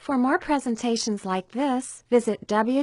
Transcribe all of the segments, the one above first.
For more presentations like this, visit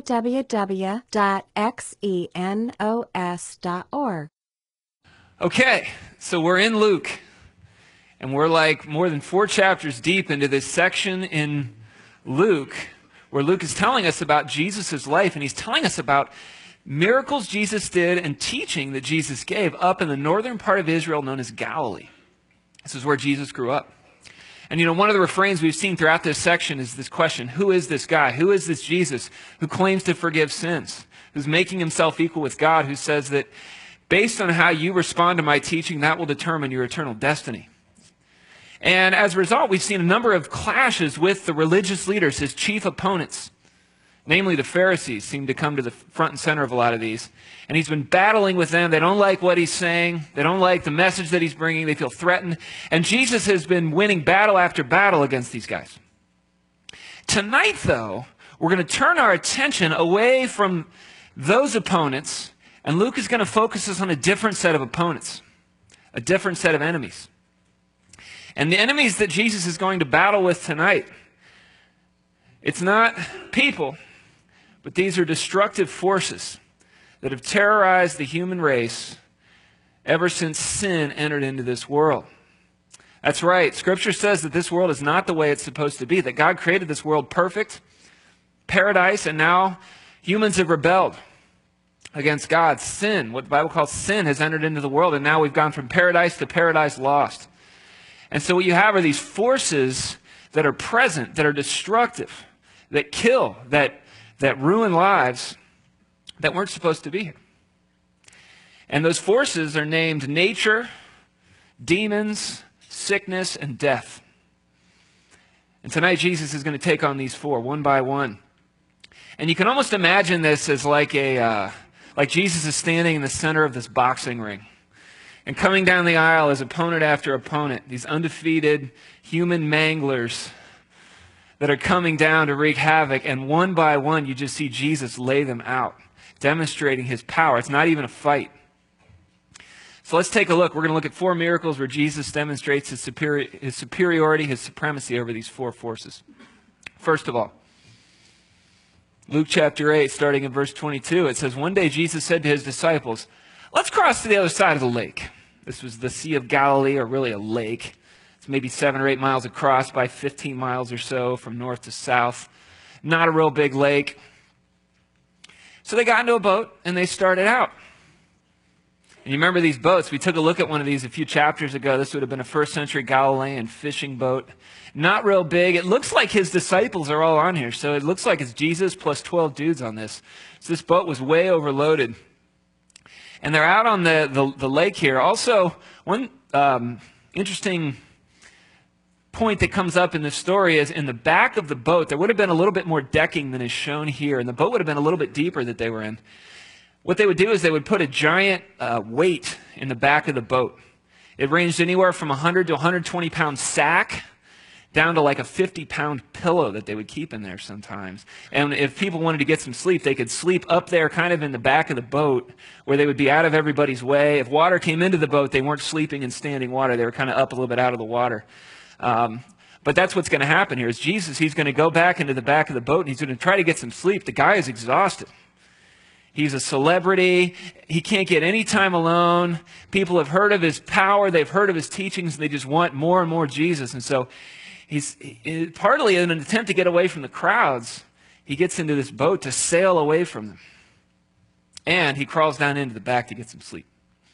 www.xenos.org. Okay, so we're in Luke, and we're like more than 4 chapters deep into this section in Luke, where Luke is telling us about Jesus' life, and he's telling us about miracles Jesus did and teaching that Jesus gave up in the northern part of Israel known as Galilee. This is where Jesus grew up. And you know, one of the refrains we've seen throughout this section is this question: who is this guy? Who is this Jesus who claims to forgive sins? Who's making himself equal with God? Who says that based on how you respond to my teaching, that will determine your eternal destiny? And as a result, we've seen a number of clashes with the religious leaders, his chief opponents. Namely, the Pharisees seem to come to the front and center of a lot of these. And he's been battling with them. They don't like what he's saying. They don't like the message that he's bringing. They feel threatened. And Jesus has been winning battle after battle against these guys. Tonight, though, we're going to turn our attention away from those opponents, and Luke is going to focus us on a different set of opponents, a different set of enemies. And the enemies that Jesus is going to battle with tonight, it's not people, but these are destructive forces that have terrorized the human race ever since sin entered into this world. That's right. Scripture says that this world is not the way it's supposed to be, that God created this world perfect, paradise, and now humans have rebelled against God. Sin, what the Bible calls sin, has entered into the world, and now we've gone from paradise to paradise lost. And so what you have are these forces that are present, that are destructive, that kill, that ruin lives that weren't supposed to be here. And those forces are named nature, demons, sickness, and death. And tonight Jesus is going to take on these 4 one by one. And you can almost imagine this as like Jesus is standing in the center of this boxing ring. And coming down the aisle is opponent after opponent, these undefeated human manglers that are coming down to wreak havoc, and one by one you just see Jesus lay them out, demonstrating his power. It's not even a fight. So let's take a look. We're going to look at 4 miracles where Jesus demonstrates his superiority, his supremacy over these 4 forces. First of all, Luke chapter 8, starting in verse 22, it says, "One day Jesus said to his disciples, 'Let's cross to the other side of the lake.'" This was the Sea of Galilee, or really a lake. It's maybe 7 or 8 miles across by 15 miles or so from north to south. Not a real big lake. So they got into a boat and they started out. And you remember these boats? We took a look at one of these a few chapters ago. This would have been a 1st century Galilean fishing boat. Not real big. It looks like his disciples are all on here. So it looks like it's Jesus plus 12 dudes on this. So this boat was way overloaded. And they're out on the lake here. Also, one interesting point that comes up in this story is in the back of the boat, there would have been a little bit more decking than is shown here, and the boat would have been a little bit deeper that they were in. What they would do is they would put a giant weight in the back of the boat. It ranged anywhere from 100 to 120 pound sack down to like a 50-pound pillow that they would keep in there sometimes. And if people wanted to get some sleep, they could sleep up there kind of in the back of the boat where they would be out of everybody's way. If water came into the boat, they weren't sleeping in standing water. They were kind of up a little bit out of the water. But that's what's going to happen here is Jesus, he's going to go back into the back of the boat and he's going to try to get some sleep. The guy is exhausted. He's a celebrity. He can't get any time alone. People have heard of his power. They've heard of his teachings. And they just want more and more Jesus. And so he's partly in an attempt to get away from the crowds. He gets into this boat to sail away from them. And he crawls down into the back to get some sleep.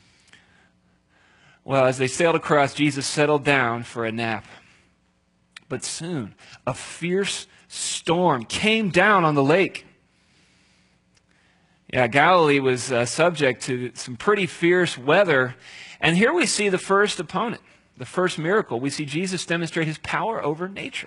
Well, as they sailed across, Jesus settled down for a nap. But soon, a fierce storm came down on the lake. Yeah, Galilee was subject to some pretty fierce weather. And here we see the first opponent, the first miracle. We see Jesus demonstrate his power over nature.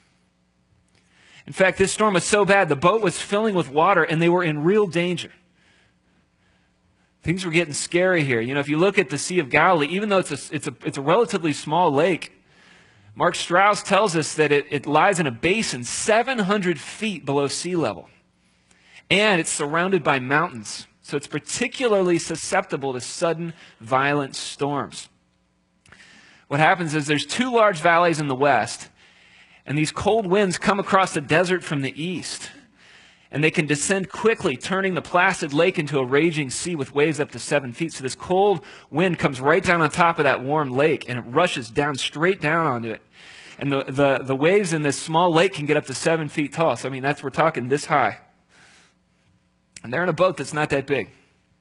In fact, this storm was so bad, the boat was filling with water, and they were in real danger. Things were getting scary here. You know, if you look at the Sea of Galilee, even though it's a relatively small lake, Mark Strauss tells us that it lies in a basin 700 feet below sea level. And it's surrounded by mountains. So it's particularly susceptible to sudden, violent storms. What happens is there's 2 large valleys in the west, And these cold winds come across the desert from the east. And they can descend quickly, turning the placid lake into a raging sea with waves up to 7 feet. So this cold wind comes right down on top of that warm lake, and it rushes down, straight down onto it. And the waves in this small lake can get up to 7 feet tall. So, I mean, we're talking this high. And they're in a boat that's not that big.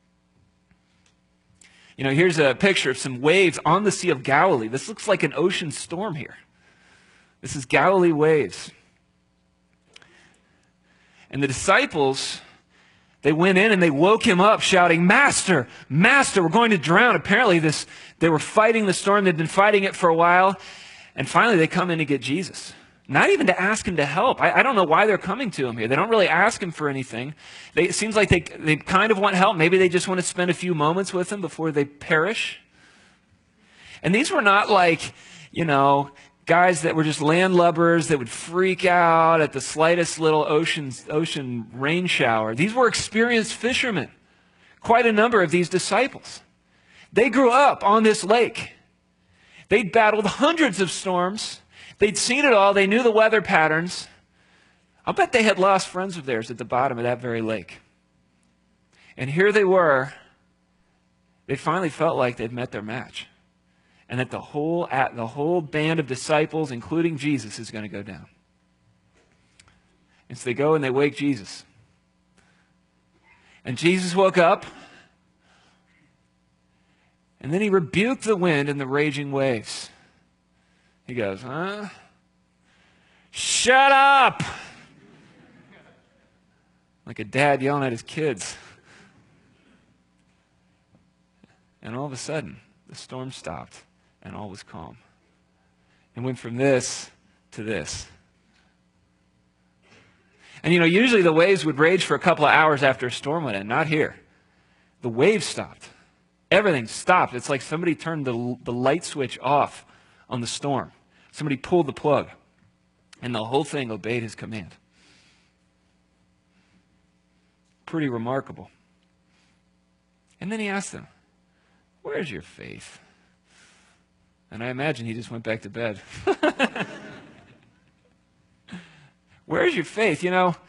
You know, here's a picture of some waves on the Sea of Galilee. This looks like an ocean storm here. This is Galilee waves. And the disciples, they went in and they woke him up shouting, "Master, Master, we're going to drown." Apparently they were fighting the storm. They'd been fighting it for a while. And finally they come in to get Jesus. Not even to ask him to help. I don't know why they're coming to him here. They don't really ask him for anything. It seems like they kind of want help. Maybe they just want to spend a few moments with him before they perish. And these were not like, you know, guys that were just landlubbers that would freak out at the slightest little ocean rain shower. These were experienced fishermen. Quite a number of these disciples. They grew up on this lake. They'd battled hundreds of storms. They'd seen it all. They knew the weather patterns. I'll bet they had lost friends of theirs at the bottom of that very lake. And here they were. They finally felt like they'd met their match. And that the whole band of disciples, including Jesus, is going to go down. And so they go and they wake Jesus. And Jesus woke up. And then he rebuked the wind and the raging waves. He goes, "Huh? Shut up!" Like a dad yelling at his kids. And all of a sudden, the storm stopped and all was calm. And went from this to this. And you know, usually the waves would rage for a couple of hours after a storm went in. Not here. The waves stopped. Everything stopped. It's like somebody turned the light switch off on the storm. Somebody pulled the plug. And the whole thing obeyed his command. Pretty remarkable. And then he asked them, "Where's your faith?" And I imagine he just went back to bed. Where's your faith? You know,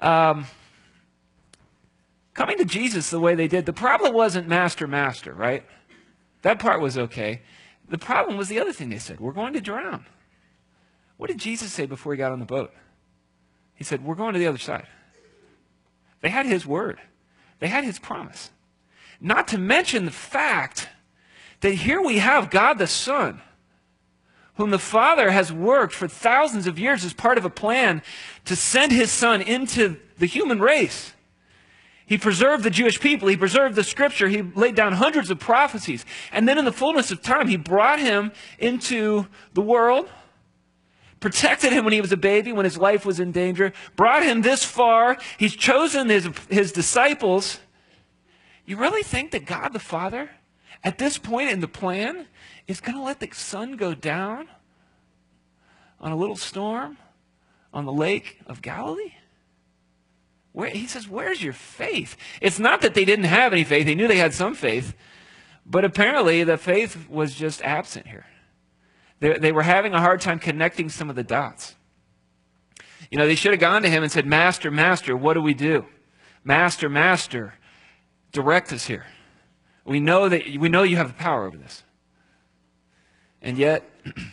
coming to Jesus the way they did, the problem wasn't master, master, right? That part was okay. The problem was the other thing they said. We're going to drown. What did Jesus say before he got on the boat? He said, we're going to the other side. They had his word. They had his promise. Not to mention the fact that here we have God the Son, whom the Father has worked for thousands of years as part of a plan to send his Son into the human race. He preserved the Jewish people. He preserved the Scripture. He laid down hundreds of prophecies. And then in the fullness of time, he brought him into the world, protected him when he was a baby, when his life was in danger, brought him this far. He's chosen his disciples. You really think that God the Father, at this point in the plan, is going to let the sun go down on a little storm on the lake of Galilee? He says, where's your faith? It's not that they didn't have any faith. They knew they had some faith. But apparently the faith was just absent here. They were having a hard time connecting some of the dots. You know, they should have gone to him and said, Master, Master, what do we do? Master, Master, direct us here. We know you have the power over this. And yet,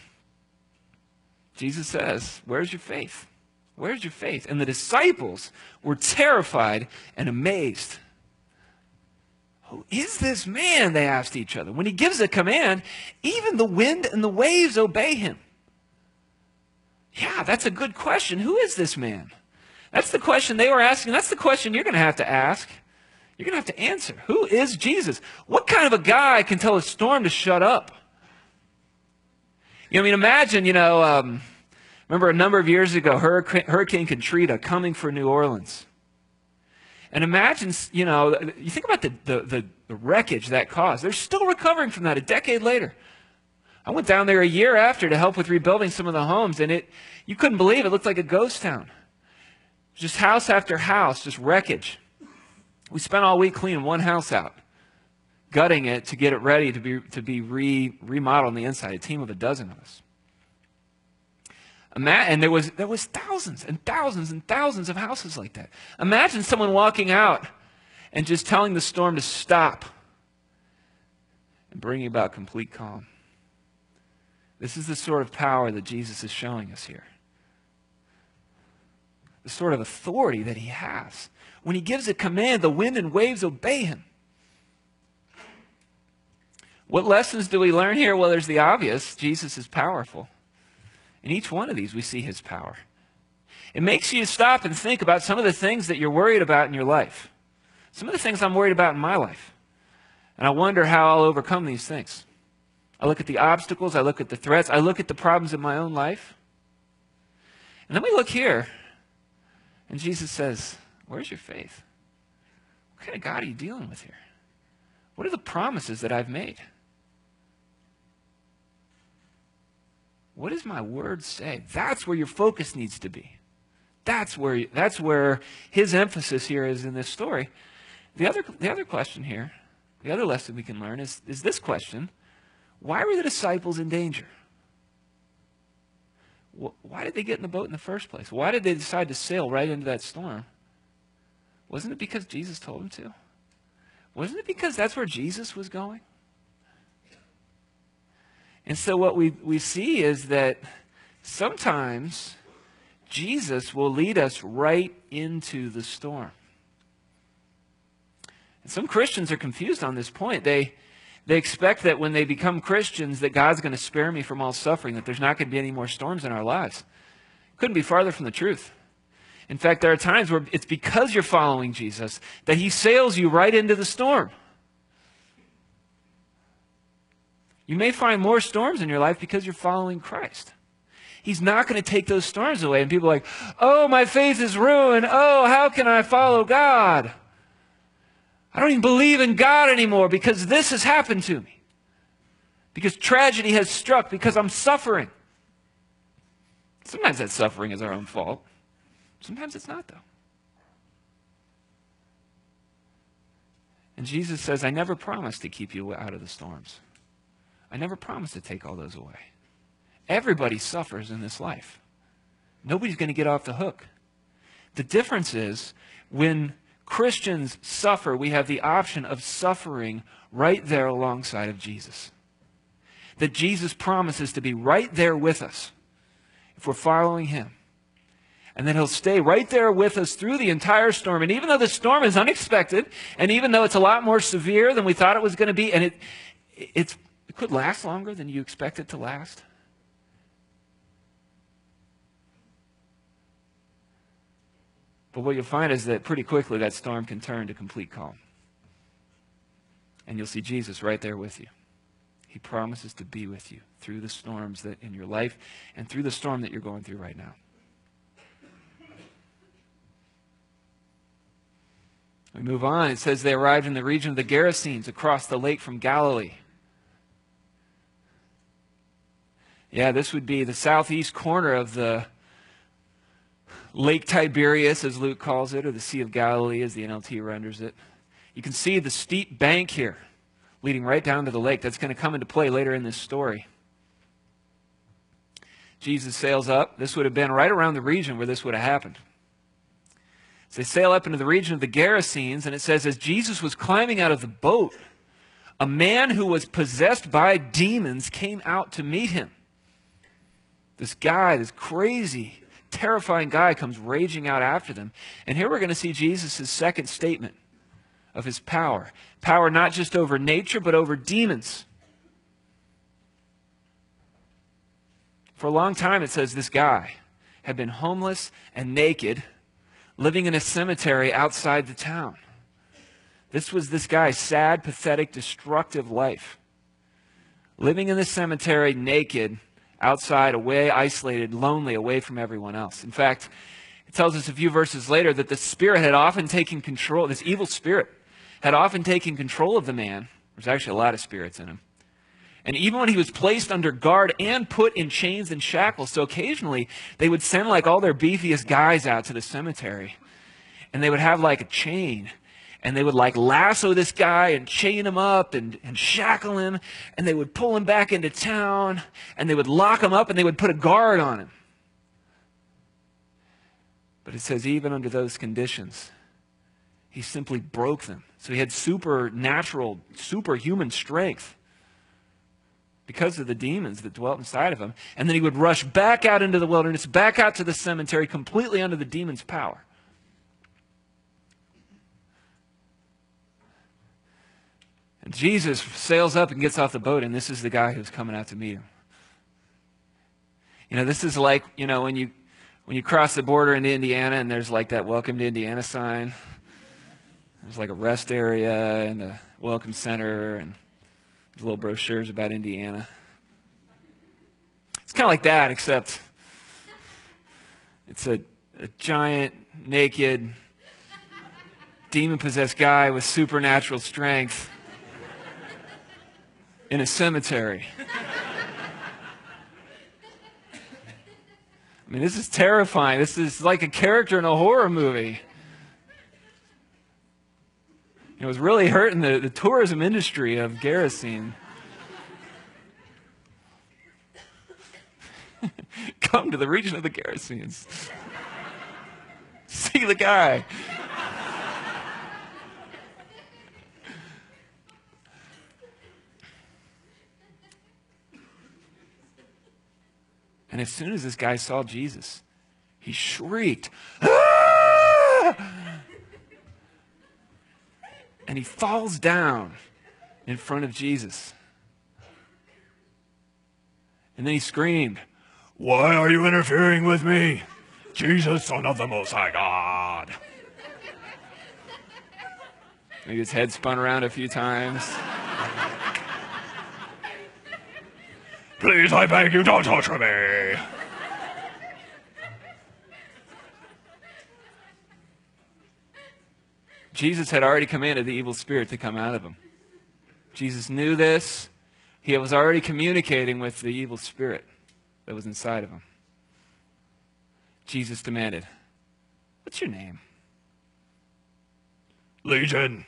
Jesus says, where's your faith? Where's your faith? And the disciples were terrified and amazed. Who is this man? They asked each other. When he gives a command, even the wind and the waves obey him. Yeah, that's a good question. Who is this man? That's the question they were asking. That's the question you're going to have to ask. You're going to have to answer. Who is Jesus? What kind of a guy can tell a storm to shut up? You know, I mean, imagine, remember a number of years ago, Hurricane Katrina coming for New Orleans. And imagine, you think about the wreckage that caused. They're still recovering from that a decade later. I went down there a year after to help with rebuilding some of the homes, and you couldn't believe it. It looked like a ghost town. Just house after house, just wreckage. We spent all week cleaning one house out, gutting it to get it ready to be remodeled on the inside, a team of 12 of us. And there was thousands and thousands and thousands of houses like that. Imagine someone walking out and just telling the storm to stop and bringing about complete calm. This is the sort of power that Jesus is showing us here. The sort of authority that he has. When he gives a command, the wind and waves obey him. What lessons do we learn here? Well, there's the obvious. Jesus is powerful. In each one of these, we see his power. It makes you stop and think about some of the things that you're worried about in your life. Some of the things I'm worried about in my life. And I wonder how I'll overcome these things. I look at the obstacles, I look at the threats, I look at the problems in my own life. And then we look here, and Jesus says, where's your faith? What kind of God are you dealing with here? What are the promises that I've made? What does my word say? That's where your focus needs to be. That's where his emphasis here is in this story. The other question here, the other lesson we can learn is this question. Why were the disciples in danger? Why did they get in the boat in the first place? Why did they decide to sail right into that storm? Wasn't it because Jesus told them to? Wasn't it because that's where Jesus was going? And so what we see is that sometimes Jesus will lead us right into the storm. And some Christians are confused on this point. They expect that when they become Christians that God's going to spare me from all suffering, that there's not going to be any more storms in our lives. Couldn't be farther from the truth. In fact, there are times where it's because you're following Jesus that he sails you right into the storm. You may find more storms in your life because you're following Christ. He's not going to take those storms away. And people are like, oh, my faith is ruined. Oh, how can I follow God? I don't even believe in God anymore because this has happened to me. Because tragedy has struck, because I'm suffering. Sometimes that suffering is our own fault. Sometimes it's not, though. And Jesus says, I never promised to keep you out of the storms. I never promised to take all those away. Everybody suffers in this life. Nobody's going to get off the hook. The difference is when Christians suffer, we have the option of suffering right there alongside of Jesus. That Jesus promises to be right there with us if we're following him. And then he'll stay right there with us through the entire storm. And even though the storm is unexpected, and even though it's a lot more severe than we thought it was going to be, and it could last longer than you expect it to last. But what you'll find is that pretty quickly that storm can turn to complete calm. And you'll see Jesus right there with you. He promises to be with you through the storms that in your life and through the storm that you're going through right now. We move on. It says they arrived in the region of the Gerasenes across the lake from Galilee. Yeah, this would be the southeast corner of the Lake Tiberias, as Luke calls it, or the Sea of Galilee, as the NLT renders it. You can see the steep bank here leading right down to the lake. That's going to come into play later in this story. Jesus sails up. This would have been right around the region where this would have happened. So they sail up into the region of the Gerasenes, and it says, as Jesus was climbing out of the boat, a man who was possessed by demons came out to meet him. This guy, this crazy, terrifying guy comes raging out after them. And here we're going to see Jesus' second statement of his power. Power not just over nature, but over demons. For a long time, it says this guy had been homeless and naked, living in a cemetery outside the town. This was this guy's sad, pathetic, destructive life. Living in the cemetery naked, outside, away, isolated, lonely, away from everyone else. In fact, it tells us a few verses later that the spirit had often taken control, this evil spirit had often taken control of the man. There's actually a lot of spirits in him. And even when he was placed under guard and put in chains and shackles, so occasionally they would send like all their beefiest guys out to the cemetery, and they would have like a chain, and they would like lasso this guy and chain him up and shackle him, and they would pull him back into town, and they would lock him up, and they would put a guard on him. But it says even under those conditions, he simply broke them. So he had supernatural, superhuman strength because of the demons that dwelt inside of him. And then he would rush back out into the wilderness, back out to the cemetery, completely under the demon's power. And Jesus sails up and gets off the boat, and this is the guy who's coming out to meet him. This is like, when you cross the border into Indiana and there's like that Welcome to Indiana sign. There's like a rest area and a welcome center and there's little brochures about Indiana. It's kind of like that, except it's a giant, naked, demon-possessed guy with supernatural strength in a cemetery. I mean, this is terrifying. This is like a character in a horror movie. It was really hurting the tourism industry of Gerasene. Come to the region of the Gerasenes. See the guy. And as soon as this guy saw Jesus, he shrieked, "Ah!" And he falls down in front of Jesus. And then he screamed, "Why are you interfering with me, Jesus, Son of the Most High God?" Maybe his head spun around a few times. "Please, I beg you, don't touch me." Jesus had already commanded the evil spirit to come out of him. Jesus knew this. He was already communicating with the evil spirit that was inside of him. Jesus demanded, "What's your name?" "Legion,"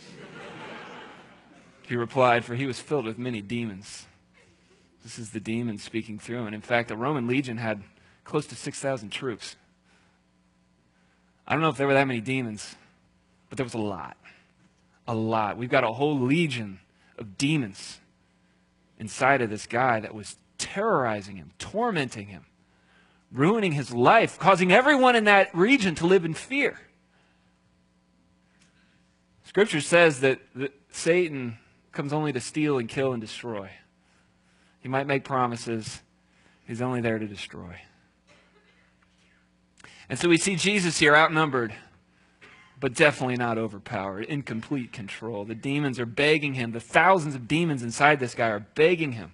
he replied, for he was filled with many demons. This is the demon speaking through him. And in fact, the Roman legion had close to 6,000 troops. I don't know if there were that many demons, but there was a lot. A lot. We've got a whole legion of demons inside of this guy that was terrorizing him, tormenting him, ruining his life, causing everyone in that region to live in fear. Scripture says that Satan comes only to steal and kill and destroy. He might make promises. He's only there to destroy. And so we see Jesus here outnumbered, but definitely not overpowered, in complete control. The demons are begging him. The thousands of demons inside this guy are begging him.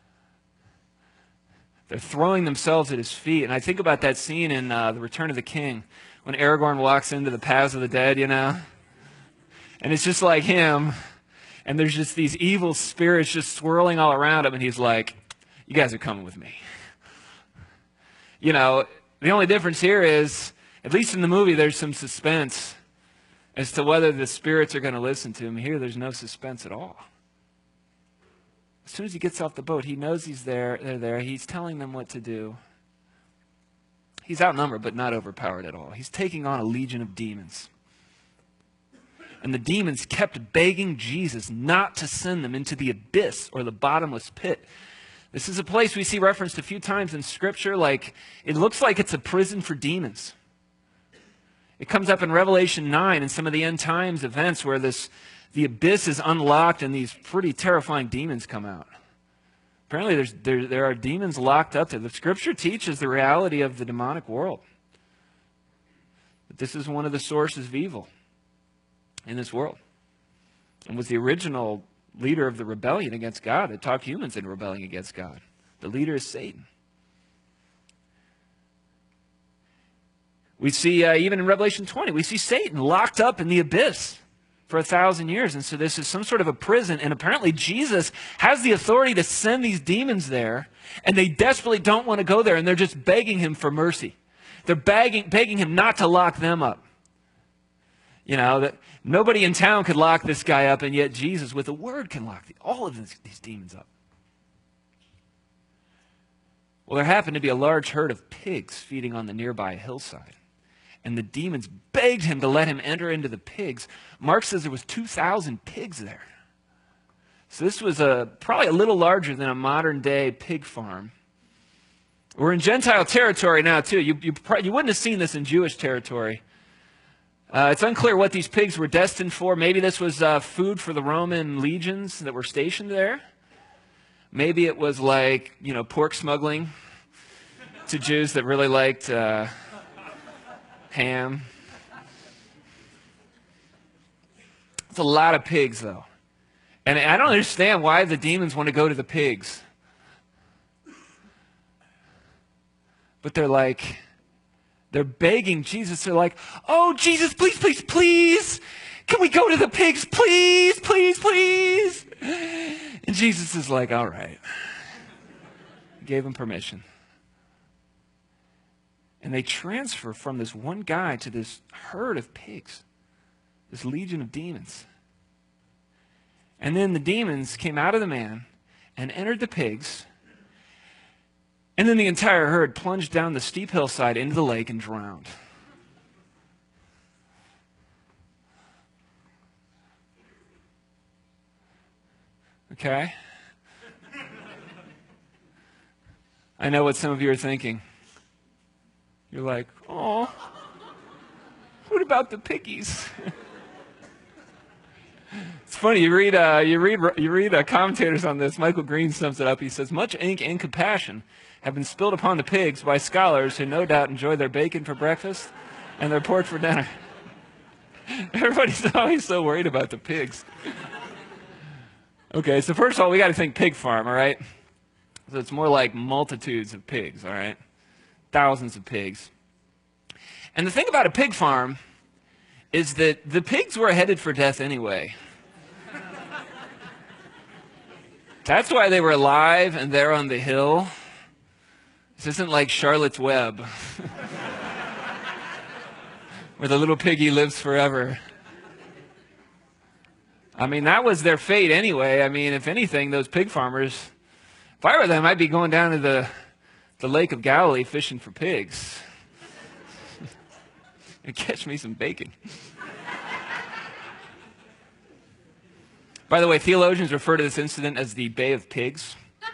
They're throwing themselves at his feet. And I think about that scene in The Return of the King when Aragorn walks into the Paths of the Dead, And it's just like him. And there's just these evil spirits just swirling all around him. And he's like, "You guys are coming with me." The only difference here is, at least in the movie, there's some suspense as to whether the spirits are going to listen to him. Here, there's no suspense at all. As soon as he gets off the boat, he knows they're there. He's telling them what to do. He's outnumbered, but not overpowered at all. He's taking on a legion of demons. And the demons kept begging Jesus not to send them into the abyss or the bottomless pit. This is a place we see referenced a few times in Scripture. It looks like it's a prison for demons. It comes up in Revelation 9 and some of the end times events where the abyss is unlocked and these pretty terrifying demons come out. Apparently there are demons locked up there. The Scripture teaches the reality of the demonic world. That this is one of the sources of evil in this world. And was the original leader of the rebellion against God that talked humans into rebelling against God. The leader is Satan. We see, even in Revelation 20, we see Satan locked up in the abyss for 1,000 years. And so this is some sort of a prison. And apparently Jesus has the authority to send these demons there. And they desperately don't want to go there. And they're just begging him for mercy. They're begging him not to lock them up. That nobody in town could lock this guy up. And yet Jesus, with a word, can lock all of these demons up. Well, there happened to be a large herd of pigs feeding on the nearby hillside. and the demons begged him to let him enter into the pigs. Mark says there was 2,000 pigs there. So this was probably a little larger than a modern-day pig farm. We're in Gentile territory now, too. You wouldn't have seen this in Jewish territory. It's unclear what these pigs were destined for. Maybe this was food for the Roman legions that were stationed there. Maybe it was like, pork smuggling to Jews that really liked ham. It's a lot of pigs, though. And I don't understand why the demons want to go to the pigs. But they're begging Jesus. They're like, oh, Jesus, please, please, please. Can we go to the pigs? Please, please, please. And Jesus is like, all right. He gave them permission. And they transfer from this one guy to this herd of pigs, this legion of demons. And then the demons came out of the man and entered the pigs. And then the entire herd plunged down the steep hillside into the lake and drowned. Okay? I know what some of you are thinking. You're like, oh, what about the piggies? It's funny, you read commentators on this. Michael Green sums it up. He says, much ink and compassion have been spilled upon the pigs by scholars who no doubt enjoy their bacon for breakfast and their pork for dinner. Everybody's always so worried about the pigs. Okay, so first of all, we got to think pig farm, all right? So it's more like multitudes of pigs, all right? Thousands of pigs. And the thing about a pig farm is that the pigs were headed for death anyway. That's why they were alive and there on the hill. This isn't like Charlotte's Web, where the little piggy lives forever. I mean, that was their fate anyway. I mean, if anything, those pig farmers, if I were them, I'd be going down to the Lake of Galilee fishing for pigs. And catch me some bacon. By the way, theologians refer to this incident as the Bay of Pigs.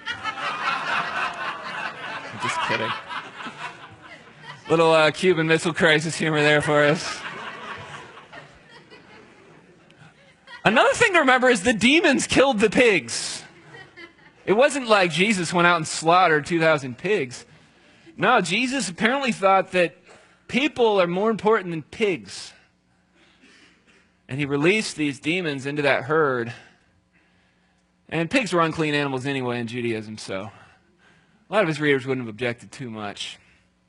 I'm just kidding. Little Cuban Missile Crisis humor there for us. Another thing to remember is the demons killed the pigs. It wasn't like Jesus went out and slaughtered 2,000 pigs. No, Jesus apparently thought that people are more important than pigs. And he released these demons into that herd. And pigs were unclean animals anyway in Judaism, so a lot of his readers wouldn't have objected too much.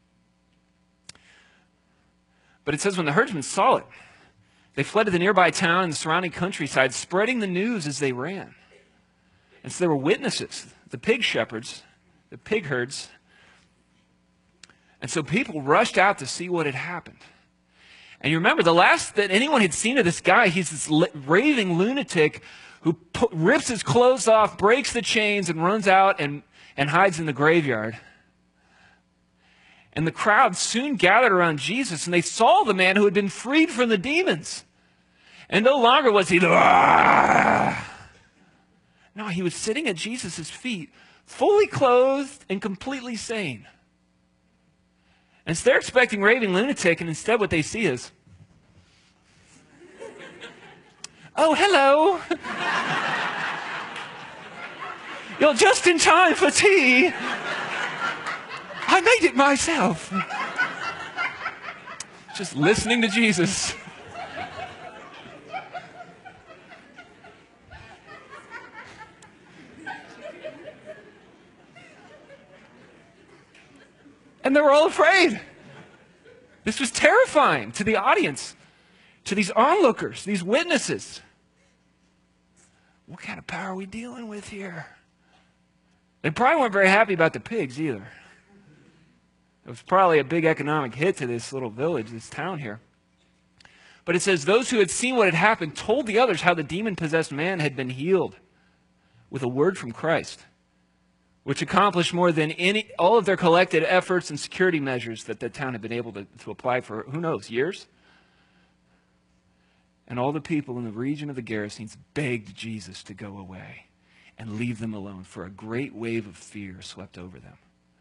But it says when the herdsmen saw it, they fled to the nearby town and the surrounding countryside, spreading the news as they ran. And so there were witnesses, the pig shepherds, the pig herds. And so people rushed out to see what had happened. And you remember, the last that anyone had seen of this guy, he's this raving lunatic who rips his clothes off, breaks the chains, and runs out and hides in the graveyard. And the crowd soon gathered around Jesus, and they saw the man who had been freed from the demons. And no longer was he, ah! No, he was sitting at Jesus' feet, fully clothed and completely sane. And so they're expecting raving lunatic, and instead what they see is, oh, hello. You're just in time for tea. I made it myself. Just listening to Jesus. And they were all afraid. This was terrifying to the audience, to these onlookers, these witnesses. What kind of power are we dealing with here? They probably weren't very happy about the pigs either. It was probably a big economic hit to this little village, this town here. But it says, those who had seen what had happened told the others how the demon-possessed man had been healed with a word from Christ, which accomplished more than all of their collected efforts and security measures that the town had been able to apply for, who knows, years. And all the people in the region of the Gerasenes begged Jesus to go away and leave them alone, for a great wave of fear swept over them.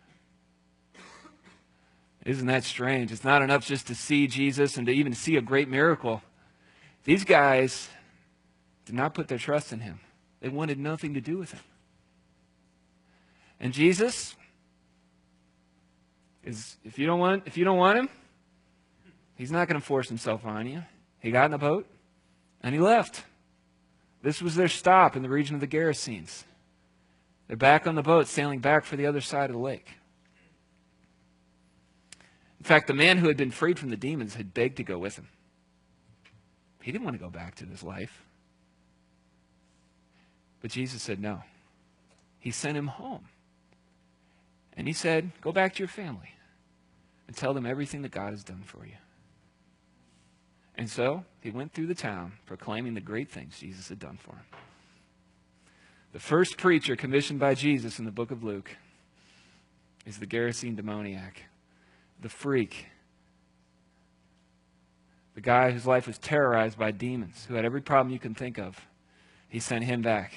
Isn't that strange? It's not enough just to see Jesus and to even see a great miracle. These guys did not put their trust in him. They wanted nothing to do with him. And Jesus is, if you don't want him, he's not going to force himself on you. He got in the boat and he left. This was their stop in the region of the Gerasenes. They're back on the boat, sailing back for the other side of the lake. In fact, the man who had been freed from the demons had begged to go with him. He didn't want to go back to this life. But Jesus said no. He sent him home. And he said, go back to your family and tell them everything that God has done for you. And so he went through the town proclaiming the great things Jesus had done for him. The first preacher commissioned by Jesus in the book of Luke is the Gerasene demoniac, the freak, the guy whose life was terrorized by demons, who had every problem you can think of. He sent him back.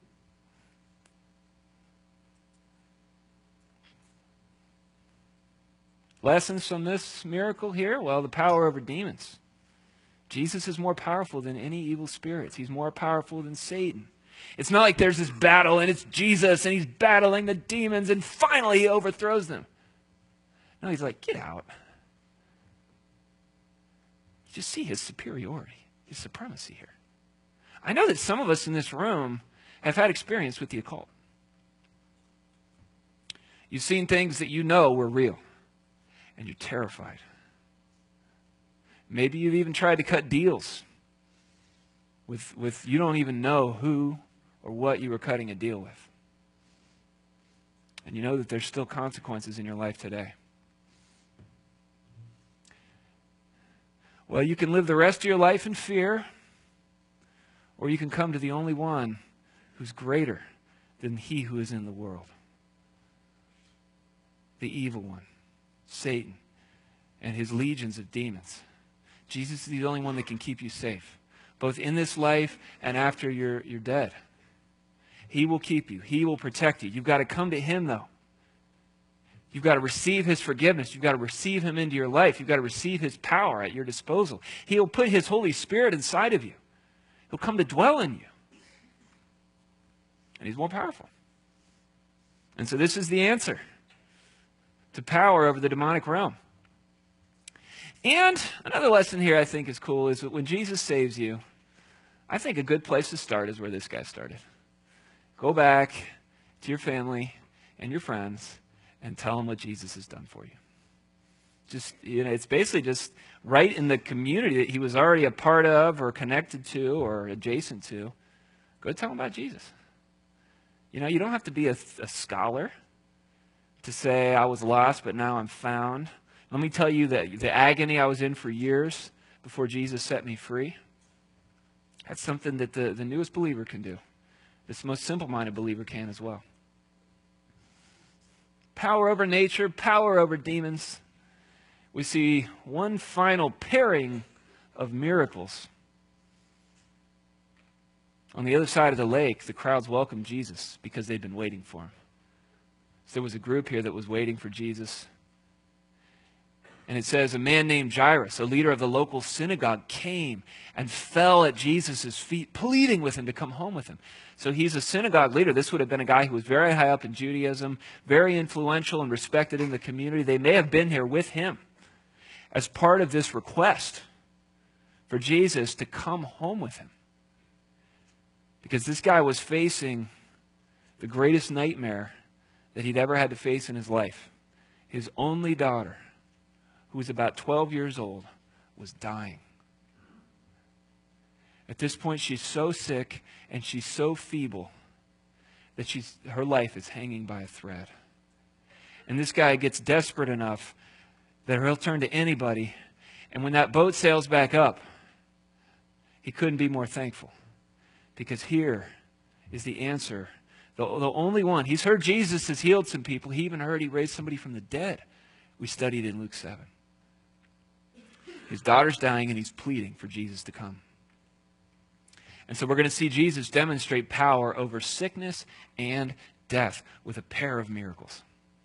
Lessons from this miracle here? Well, the power over demons. Jesus is more powerful than any evil spirits. He's more powerful than Satan. It's not like there's this battle and it's Jesus and he's battling the demons and finally he overthrows them. No, he's like, get out. You just see his superiority, his supremacy here. I know that some of us in this room have had experience with the occult. You've seen things that you know were real, and you're terrified. Maybe you've even tried to cut deals with you don't even know who or what you were cutting a deal with. And you know that there's still consequences in your life today. Well, you can live the rest of your life in fear, or you can come to the only one who's greater than he who is in the world. The evil one, Satan, and his legions of demons. Jesus is the only one that can keep you safe, both in this life and after you're dead. He will keep you. He will protect you. You've got to come to him, though. You've got to receive his forgiveness. You've got to receive him into your life. You've got to receive his power at your disposal. He'll put his Holy Spirit inside of you. He'll come to dwell in you. And he's more powerful. And so this is the answer to power over the demonic realm. And another lesson here I think is cool is that when Jesus saves you, I think a good place to start is where this guy started. Go back to your family and your friends and tell them what Jesus has done for you. Just, it's basically just right in the community that he was already a part of or connected to or adjacent to. Go tell them about Jesus. You don't have to be a scholar to say, I was lost, but now I'm found. Let me tell you that the agony I was in for years before Jesus set me free, that's something that the newest believer can do. This most simple-minded believer can as well. Power over nature, power over demons. We see one final pairing of miracles. On the other side of the lake, the crowds welcomed Jesus because they'd been waiting for him. So there was a group here that was waiting for Jesus. And it says, a man named Jairus, a leader of the local synagogue, came and fell at Jesus' feet, pleading with him to come home with him. So he's a synagogue leader. This would have been a guy who was very high up in Judaism, very influential and respected in the community. They may have been here with him as part of this request for Jesus to come home with him. Because this guy was facing the greatest nightmare that he'd ever had to face in his life. His only daughter, who was about 12 years old, was dying. At this point, she's so sick and she's so feeble that her life is hanging by a thread. And this guy gets desperate enough that he'll turn to anybody. And when that boat sails back up, he couldn't be more thankful. Because here is the answer The only one. He's heard Jesus has healed some people. He even heard he raised somebody from the dead. We studied in Luke 7. His daughter's dying, and he's pleading for Jesus to come. And so we're going to see Jesus demonstrate power over sickness and death with a pair of miracles.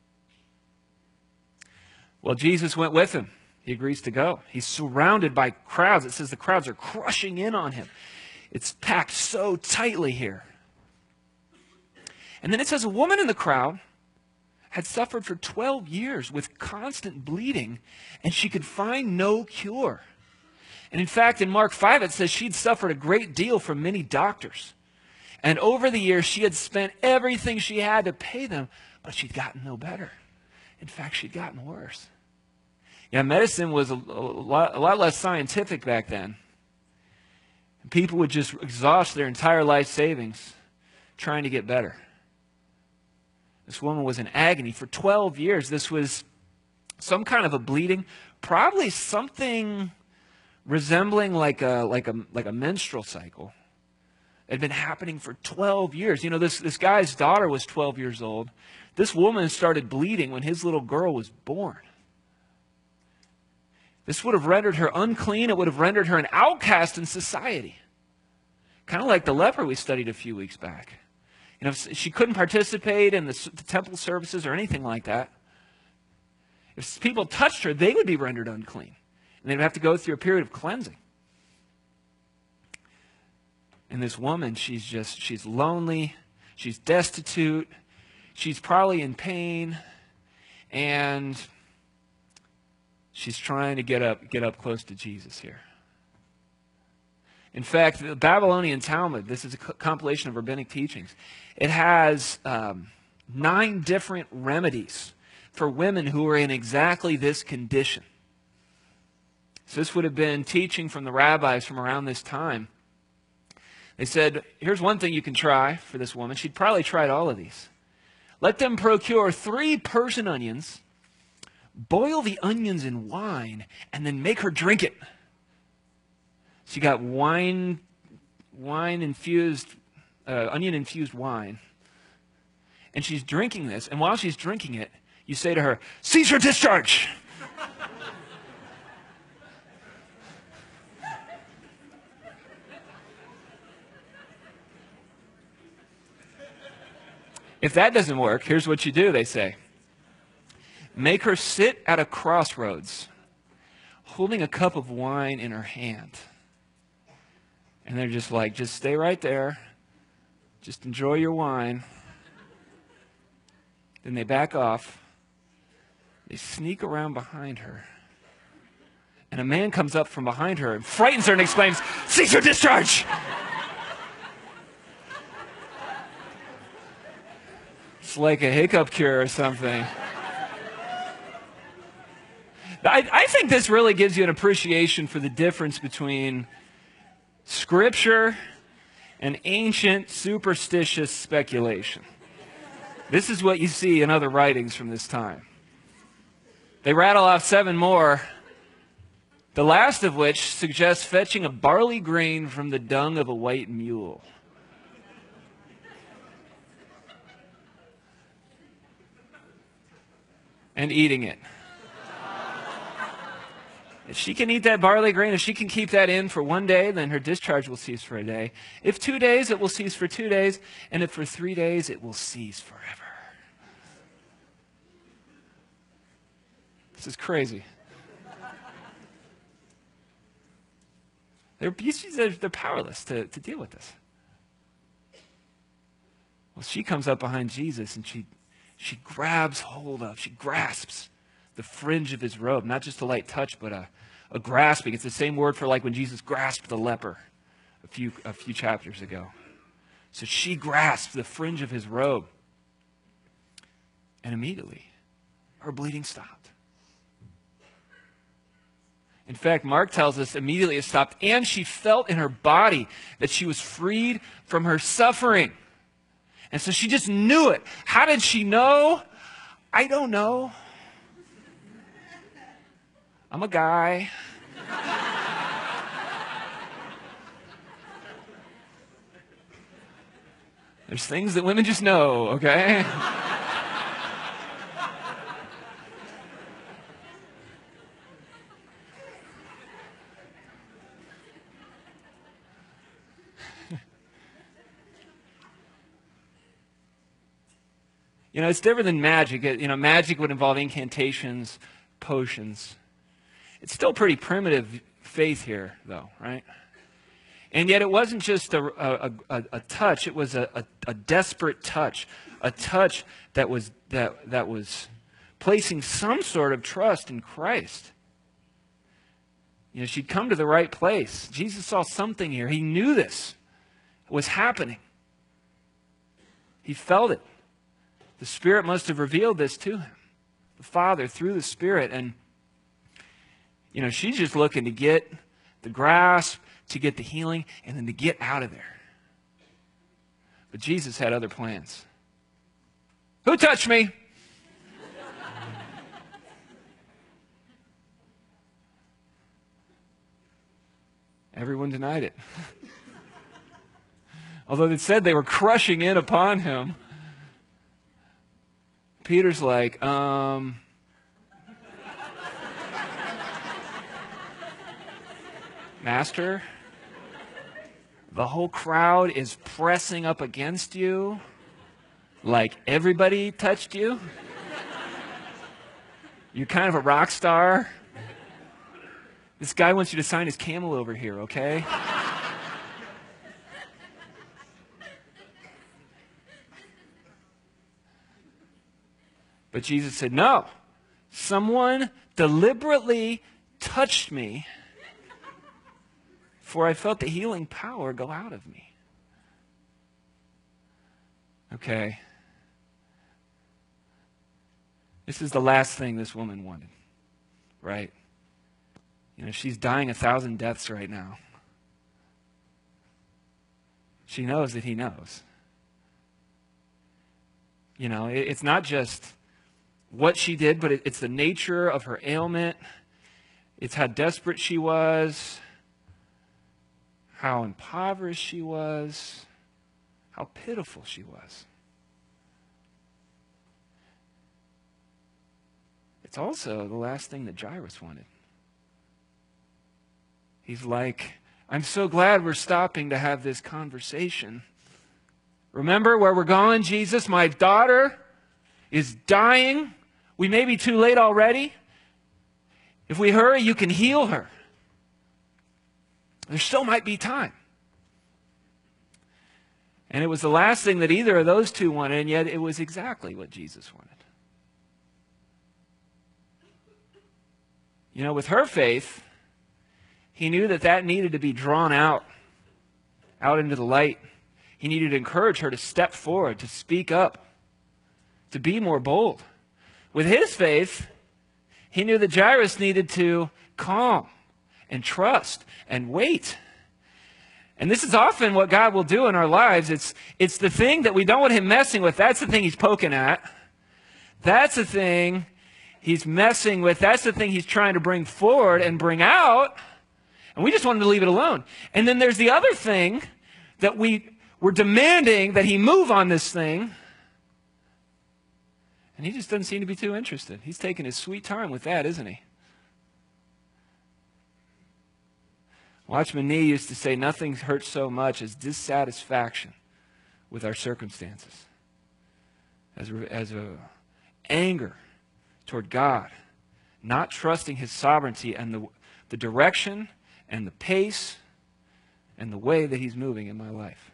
Well, Jesus went with him. He agrees to go. He's surrounded by crowds. It says the crowds are crushing in on him. It's packed so tightly here. And then it says a woman in the crowd had suffered for 12 years with constant bleeding, and she could find no cure. And in fact, in Mark 5, it says she'd suffered a great deal from many doctors. And over the years, she had spent everything she had to pay them, but she'd gotten no better. In fact, she'd gotten worse. Yeah, medicine was a lot less scientific back then. And people would just exhaust their entire life savings trying to get better. This woman was in agony for 12 years. This was some kind of a bleeding, probably something resembling like a menstrual cycle. It had been happening for 12 years. You know, this guy's daughter was 12 years old. This woman started bleeding when his little girl was born. This would have rendered her unclean. It would have rendered her an outcast in society. Kind of like the leper we studied a few weeks back. You know, she couldn't participate in the temple services or anything like that. If people touched her, they would be rendered unclean. And they would have to go through a period of cleansing. And this woman, she's lonely, she's destitute, she's probably in pain, and she's trying to get up close to Jesus here. In fact, the Babylonian Talmud, this is a compilation of rabbinic teachings, it has 9 different remedies for women who are in exactly this condition. So this would have been teaching from the rabbis from around this time. They said, here's one thing you can try for this woman. She'd probably tried all of these. Let them procure 3 Persian onions, boil the onions in wine, and then make her drink it. She got onion-infused wine, and she's drinking this. And while she's drinking it, you say to her, "Cease her discharge." If that doesn't work, here's what you do, they say. Make her sit at a crossroads, holding a cup of wine in her hand. And they're just like, just stay right there. Just enjoy your wine. Then they back off. They sneak around behind her. And a man comes up from behind her and frightens her and exclaims, "Cease your discharge!" It's like a hiccup cure or something. I think this really gives you an appreciation for the difference between Scripture and ancient superstitious speculation. This is what you see in other writings from this time. They rattle off 7 more, the last of which suggests fetching a barley grain from the dung of a white mule. And eating it. If she can eat that barley grain, if she can keep that in for 1 day, then her discharge will cease for a day. If 2 days, it will cease for 2 days. And if for 3 days, it will cease forever. This is crazy. They're powerless to deal with this. Well, she comes up behind Jesus and she grasps the fringe of his robe, not just a light touch, but a grasping. It's the same word for like when Jesus grasped the leper a few chapters ago. So she grasped the fringe of his robe, and immediately her bleeding stopped. In fact, Mark tells us immediately it stopped, and she felt in her body that she was freed from her suffering. And so she just knew it. How did she know? I don't know. I'm a guy. There's things that women just know, okay? You know, it's different than magic. Magic would involve incantations, potions. It's still pretty primitive faith here, though, right? And yet it wasn't just a touch. It was a desperate touch, a touch that was placing some sort of trust in Christ. You know, she'd come to the right place. Jesus saw something here. He knew this was happening. He felt it. The Spirit must have revealed this to him, the Father, through the Spirit. And, you know, she's just looking to get the grasp, to get the healing, and then to get out of there. But Jesus had other plans. Who touched me? Everyone denied it. Although it said they were crushing in upon him. Peter's like, Master, the whole crowd is pressing up against you like everybody touched you. You're kind of a rock star. This guy wants you to sign his camel over here, okay? But Jesus said, no, someone deliberately touched me, for I felt the healing power go out of me. Okay. This is the last thing this woman wanted, right? You know, she's dying 1,000 deaths right now. She knows that he knows. You know, it's not just what she did, but it's the nature of her ailment. It's how desperate she was, how impoverished she was, how pitiful she was. It's also the last thing that Jairus wanted. He's like, I'm so glad we're stopping to have this conversation. Remember where we're going, Jesus? My daughter is dying. We may be too late already. If we hurry, you can heal her. There still might be time. And it was the last thing that either of those two wanted, and yet it was exactly what Jesus wanted. You know, with her faith, he knew that needed to be drawn out into the light. He needed to encourage her to step forward, to speak up, to be more bold. With his faith, he knew that Jairus needed to calm and trust and wait. And this is often what God will do in our lives. It's the thing that we don't want him messing with. That's the thing he's poking at. That's the thing he's messing with. That's the thing he's trying to bring forward and bring out. And we just want him to leave it alone. And then there's the other thing that we're demanding that he move on this thing. And he just doesn't seem to be too interested. He's taking his sweet time with that, isn't he? Watchman Nee used to say, nothing hurts so much as dissatisfaction with our circumstances. As a anger toward God, not trusting his sovereignty and the direction and the pace and the way that he's moving in my life.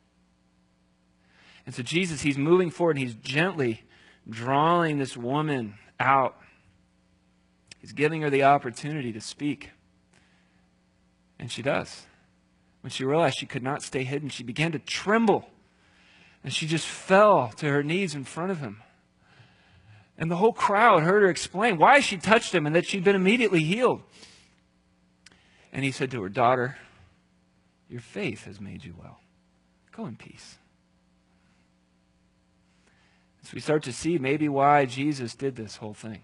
And so Jesus, he's moving forward and he's gently drawing this woman out. He's giving her the opportunity to speak. And she does. When she realized she could not stay hidden, she began to tremble. And she just fell to her knees in front of him. And the whole crowd heard her explain why she touched him and that she'd been immediately healed. And he said to her, daughter, your faith has made you well. Go in peace. So we start to see maybe why Jesus did this whole thing.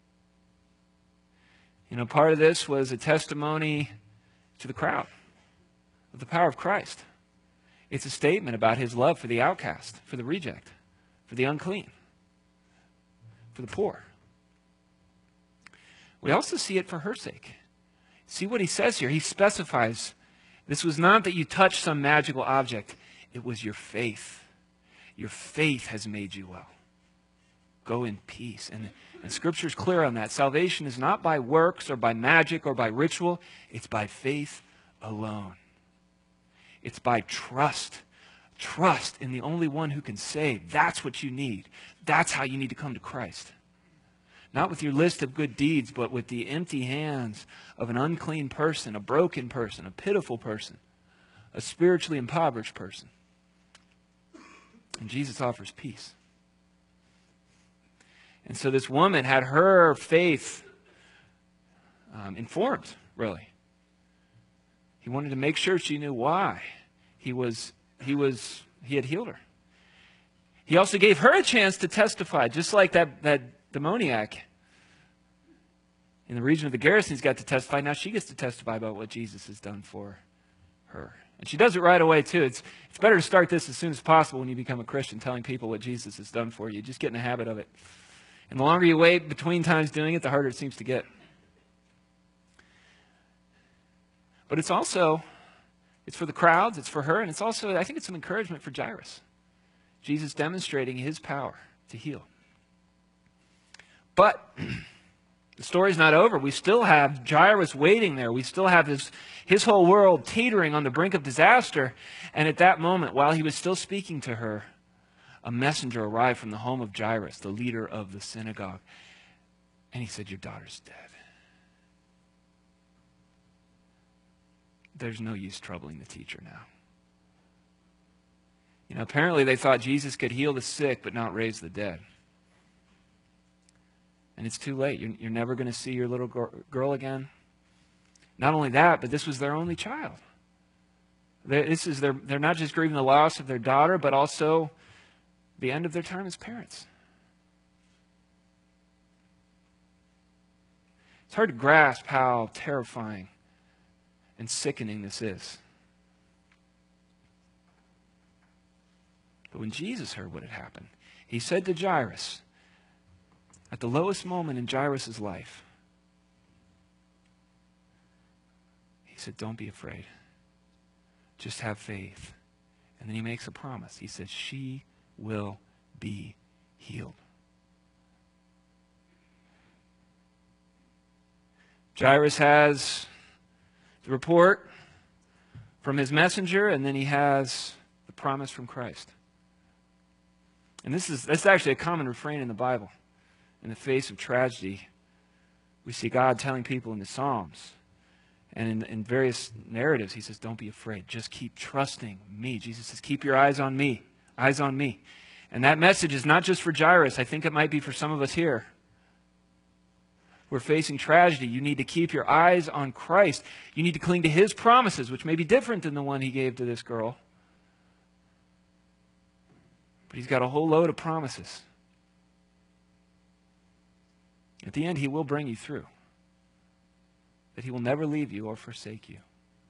You know, part of this was a testimony to the crowd of the power of Christ. It's a statement about his love for the outcast, for the reject, for the unclean, for the poor. We also see it for her sake. See what he says here. He specifies, this was not that you touched some magical object. It was your faith. Your faith has made you well. Go in peace. And Scripture is clear on that. Salvation is not by works or by magic or by ritual. It's by faith alone. It's by trust. Trust in the only one who can save. That's what you need. That's how you need to come to Christ. Not with your list of good deeds, but with the empty hands of an unclean person, a broken person, a pitiful person, a spiritually impoverished person. And Jesus offers peace. And so this woman had her faith informed, really. He wanted to make sure she knew why he had healed her. He also gave her a chance to testify, just like that demoniac in the region of the Gerasenes got to testify. Now she gets to testify about what Jesus has done for her. And she does it right away, too. It's better to start this as soon as possible when you become a Christian, telling people what Jesus has done for you. Just get in the habit of it. And the longer you wait between times doing it, the harder it seems to get. But it's for the crowds, it's for her, and it's also, I think it's an encouragement for Jairus. Jesus demonstrating his power to heal. But the story's not over. We still have Jairus waiting there. We still have his whole world teetering on the brink of disaster. And at that moment, while he was still speaking to her, a messenger arrived from the home of Jairus, the leader of the synagogue. And he said, your daughter's dead. There's no use troubling the teacher now. You know, apparently they thought Jesus could heal the sick but not raise the dead. And it's too late. You're never going to see your little girl again. Not only that, but this was their only child. They're not just grieving the loss of their daughter, but also the end of their time as parents. It's hard to grasp how terrifying and sickening this is. But when Jesus heard what had happened, he said to Jairus, at the lowest moment in Jairus' life, he said, don't be afraid. Just have faith. And then he makes a promise. He says, she will be healed. Jairus has the report from his messenger, and then he has the promise from Christ. And that's actually a common refrain in the Bible. In the face of tragedy, we see God telling people in the Psalms and in various narratives, he says, don't be afraid. Just keep trusting me. Jesus says, keep your eyes on me. Eyes on me. And that message is not just for Jairus. I think it might be for some of us here. We're facing tragedy. You need to keep your eyes on Christ. You need to cling to his promises, which may be different than the one he gave to this girl. But he's got a whole load of promises. At the end, he will bring you through. That he will never leave you or forsake you.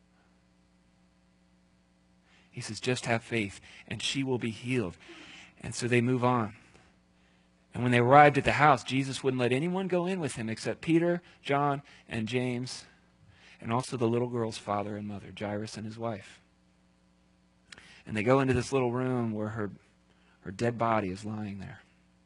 He says, just have faith, and she will be healed. And so they move on. And when they arrived at the house, Jesus wouldn't let anyone go in with him except Peter, John, and James, and also the little girl's father and mother, Jairus and his wife. And they go into this little room where her dead body is lying there.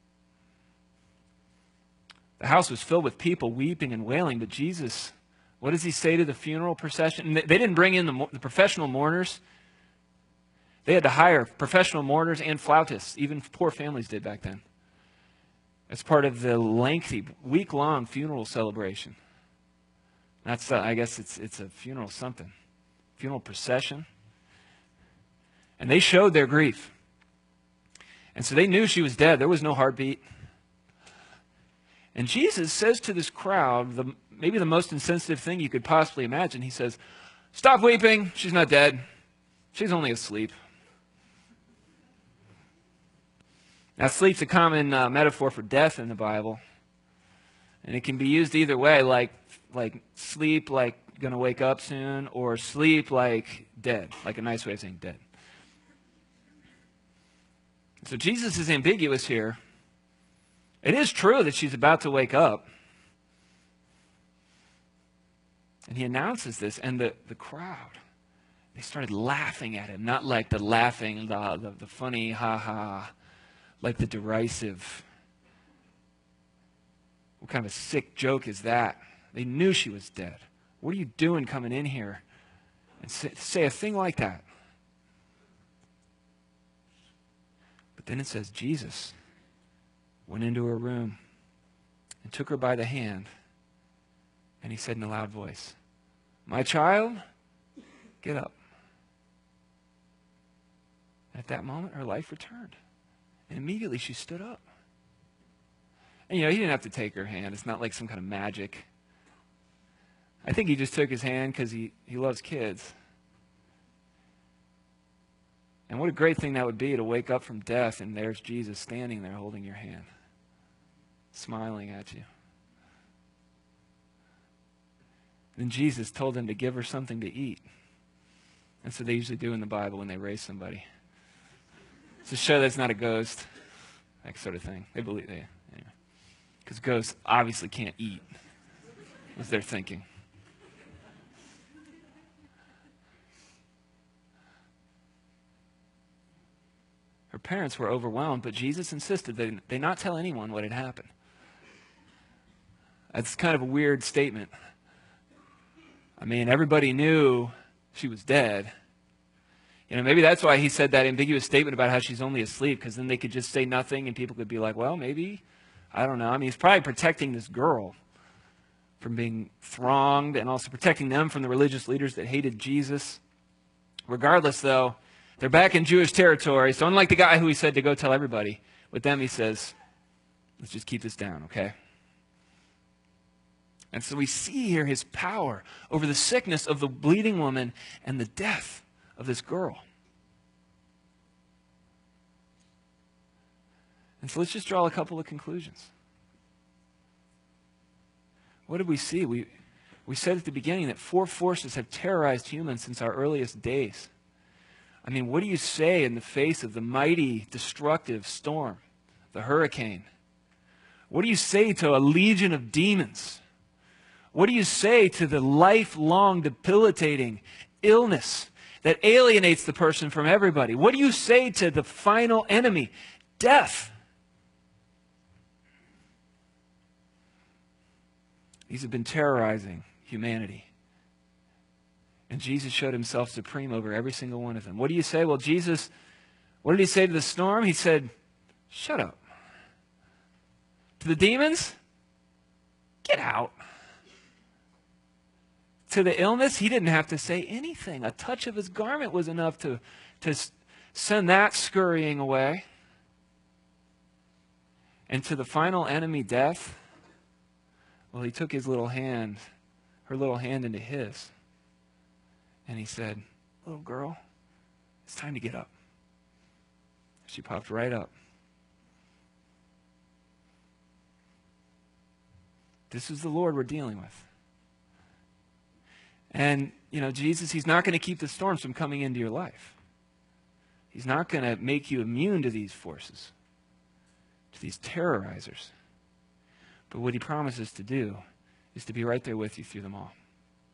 The house was filled with people weeping and wailing, but Jesus, what does he say to the funeral procession? They didn't bring in the professional mourners. They had to hire professional mourners and flautists. Even poor families did back then. As part of the lengthy, week-long funeral celebration. That's, I guess it's a funeral something. Funeral procession. And they showed their grief. And so they knew she was dead. There was no heartbeat. And Jesus says to this crowd, maybe the most insensitive thing you could possibly imagine. He says, stop weeping. She's not dead. She's only asleep. Now, sleep's a common metaphor for death in the Bible. And it can be used either way, like sleep, like going to wake up soon, or sleep like dead, like a nice way of saying dead. So Jesus is ambiguous here. It is true that she's about to wake up. And he announces this, and the crowd, they started laughing at him. Not like the laughing, the funny, ha-ha, like the derisive. What kind of a sick joke is that? They knew she was dead. What are you doing coming in here and say a thing like that? But then it says Jesus went into her room and took her by the hand, and he said in a loud voice, "My child, get up." At that moment, her life returned. And immediately she stood up. And he didn't have to take her hand. It's not like some kind of magic. I think he just took his hand because he loves kids. And what a great thing that would be to wake up from death and there's Jesus standing there holding your hand, smiling at you. Then Jesus told them to give her something to eat. That's what they usually do in the Bible when they raise somebody. To show that's not a ghost, that sort of thing. They believe, anyway. Because ghosts obviously can't eat, was their thinking. Her parents were overwhelmed, but Jesus insisted that they not tell anyone what had happened. That's kind of a weird statement. I mean, everybody knew she was dead. Maybe that's why he said that ambiguous statement about how she's only asleep, because then they could just say nothing and people could be like, well, maybe, I don't know. I mean, he's probably protecting this girl from being thronged and also protecting them from the religious leaders that hated Jesus. Regardless, though, they're back in Jewish territory. So unlike the guy who he said to go tell everybody, with them he says, let's just keep this down, okay? And so we see here his power over the sickness of the bleeding woman and the death of this girl. And so let's just draw a couple of conclusions. What did we see? We said at the beginning that 4 forces have terrorized humans since our earliest days. I mean, what do you say in the face of the mighty, destructive storm, the hurricane? What do you say to a legion of demons? What do you say to the lifelong, debilitating illness that alienates the person from everybody? What do you say to the final enemy, death? These have been terrorizing humanity. And Jesus showed himself supreme over every single one of them. What do you say? Well, Jesus, what did he say to the storm? He said, shut up. To the demons, get out. To the illness, he didn't have to say anything. A touch of his garment was enough to send that scurrying away. And to the final enemy, death, well, he took his little hand, her little hand into his. And he said, little girl, it's time to get up. She popped right up. This is the Lord we're dealing with. And, Jesus, he's not going to keep the storms from coming into your life. He's not going to make you immune to these forces, to these terrorizers. But what he promises to do is to be right there with you through them all.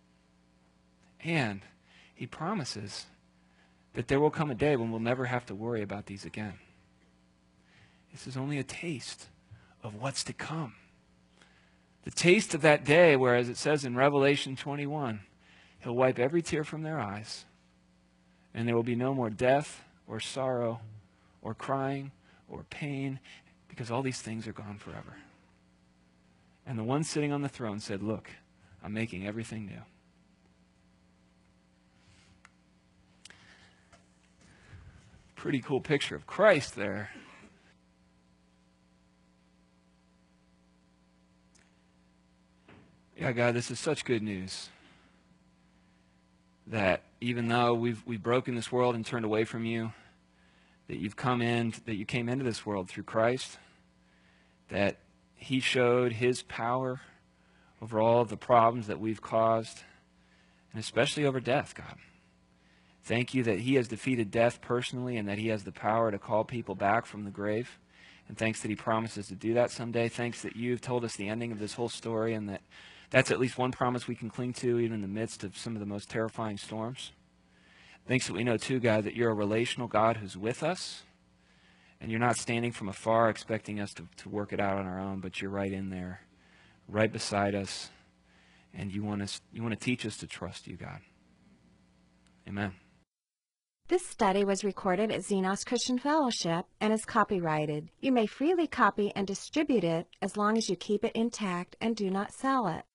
And he promises that there will come a day when we'll never have to worry about these again. This is only a taste of what's to come. The taste of that day where, as it says in Revelation 21, he'll wipe every tear from their eyes, and there will be no more death or sorrow or crying or pain, because all these things are gone forever. And the one sitting on the throne said, look, I'm making everything new. Pretty cool picture of Christ there. Yeah, God, this is such good news. That even though we've broken this world and turned away from you, that you came into this world through Christ, that he showed his power over all of the problems that we've caused, and especially over death, God. Thank you that he has defeated death personally and that he has the power to call people back from the grave. And thanks that he promises to do that someday. Thanks that you've told us the ending of this whole story and that that's at least one promise we can cling to even in the midst of some of the most terrifying storms. Thanks that we know too, God, that you're a relational God who's with us. And you're not standing from afar expecting us to work it out on our own, but you're right in there, right beside us. And you want to teach us to trust you, God. Amen. This study was recorded at Xenos Christian Fellowship and is copyrighted. You may freely copy and distribute it as long as you keep it intact and do not sell it.